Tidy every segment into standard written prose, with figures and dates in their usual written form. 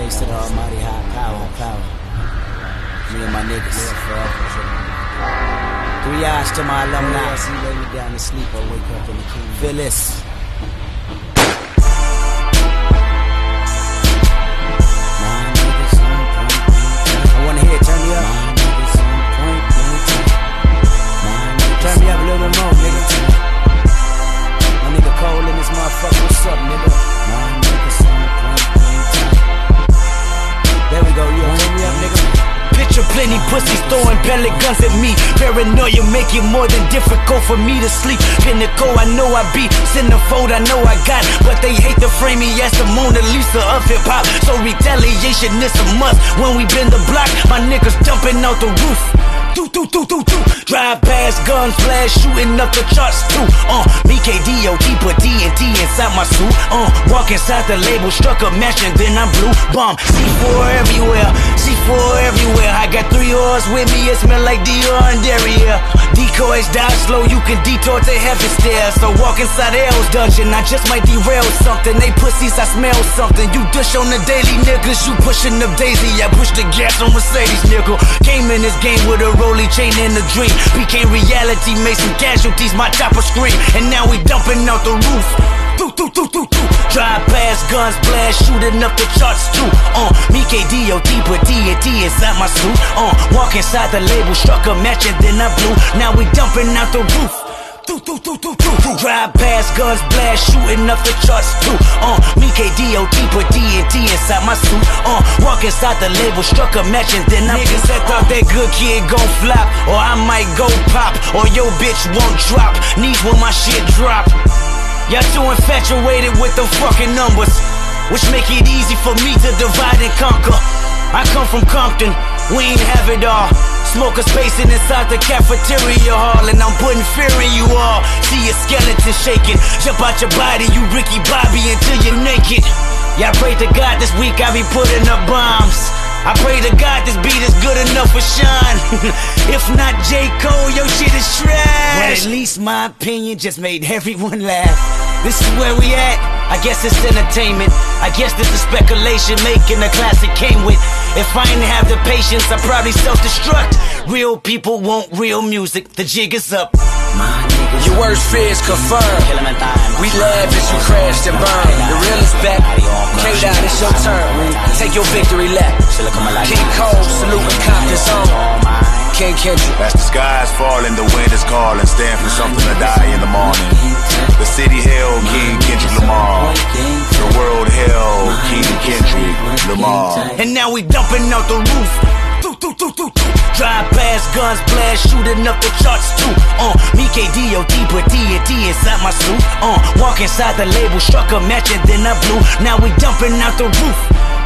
praise to the Almighty high power. Me and my niggas live forever. 3 eyes to my alumni. I see you lay me down to sleep or wake up in the kingdom. Feel this. I wanna hear it, turn me up. Turn me up a little bit more, nigga. My nigga Cole in this motherfucker, what's up, nigga? There we go, yeah, turn me up, nigga. Picture plenty pussies throwing pellet guns at me. Paranoia make it more than difficult for me to sleep. Pinnacle, I know I be. Centerfold, I know I got. But they hate to frame me as the Mona Lisa of hip-hop. So retaliation is a must. When we bend the block, my niggas jumping out the roof. Drive past, guns flash, shooting up the charts too. Me KDOT, put TNT inside my suit. Walk inside the label, struck a match and then I blew. Bomb, C4 everywhere, C4 everywhere. I got 3 oars with me, it smell like Dior and Derriere. Decoys die slow, you can detour to heaven stairs. So walk inside L's dungeon, I just might derail something. They pussies, I smell something. You dish on the daily, niggas, you pushing up Daisy. I push the gas on Mercedes, nigga. Came in this game with a rollie chain and a dream. Became reality, made some casualties, my chopper scream. And now we dumping out the roof. Drive past, guns blast, shooting up the charts too. Me KDOT, put TNT inside my suit. Walk inside the label, struck a match and then I blew. Now we dumping out the roof. Drive past, guns blast, shooting up the charts too. Me KDOT, put TNT inside my suit. Walk inside the label, struck a match and then I niggas that thought that good kid gon' flop, or I might go pop, or your bitch won't drop. Knees when my shit drop. Y'all too infatuated with the fucking numbers, which make it easy for me to divide and conquer. I come from Compton, we ain't have it all. Smokers pacing inside the cafeteria hall, and I'm putting fear in you all. See your skeleton shaking, jump out your body, you Ricky Bobby until you're naked. Y'all pray to God this week I be putting up bombs. I pray to God this beat is good enough for Sean. If not J. Cole, your shit is trash. But at least my opinion just made everyone laugh. This is where we at, I guess it's entertainment. I guess this is speculation, making a classic came with. If I ain't have the patience, I'd probably self-destruct. Real people want real music, the jig is up. Your worst fears confirmed. We laugh as you crashed and burned. The real is back. K-Dot, it's your turn. Take your victory lap. King Cole, saluting Compton's own. King Kendrick. As the skies falling, the wind is calling. Stand for something to die in the morning. The city held King Kendrick Lamar. The world held King Kendrick Lamar. And now we dumping out the roof. Drive past, guns blast, shooting up the charts too. Me KDOT, put TNT inside my suit. Walk inside the label, struck a match and then I blew. Now we dumping out the roof.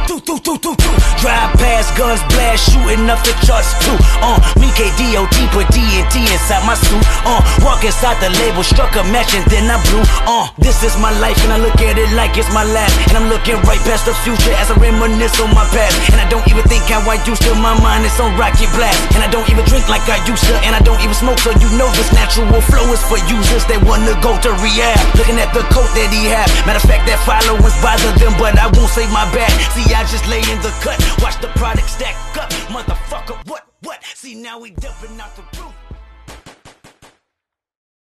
Drive past, guns blast, shooting up the charts too. Me KDOT, put TNT inside my suit. Walk inside the label, struck a match and then I blew. This is my life and I look at it like it's my last. And I'm looking right past the future as I reminisce on my past. And I don't even think how I used to, my mind is on rocket blast. And I don't even drink like I used to, and I don't even smoke, so you know this natural flow is for users that wanna go to rehab. Looking at the coat that he had, matter of fact that followers bother them, but I won't say my bad. See, I just lay in the cut, watch the product stack up. Motherfucker, what? See, now we dumping out the roof.